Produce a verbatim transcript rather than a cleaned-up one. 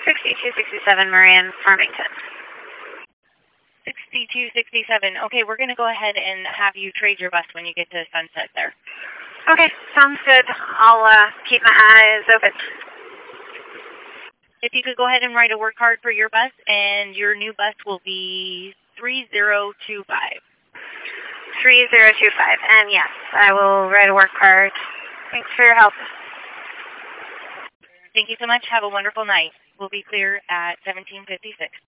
sixty-two sixty-seven Marion, Farmington. sixty-two sixty-seven. Okay, we're going to go ahead and have you trade your bus when you get to Sunset there. Okay, sounds good. I'll uh, keep my eyes open. If you could go ahead and write a work card for your bus, and your new bus will be three zero two five. three zero two five, and yes, I will write a work card. Thanks for your help. Thank you so much. Have a wonderful night. We'll be clear at seventeen fifty-six.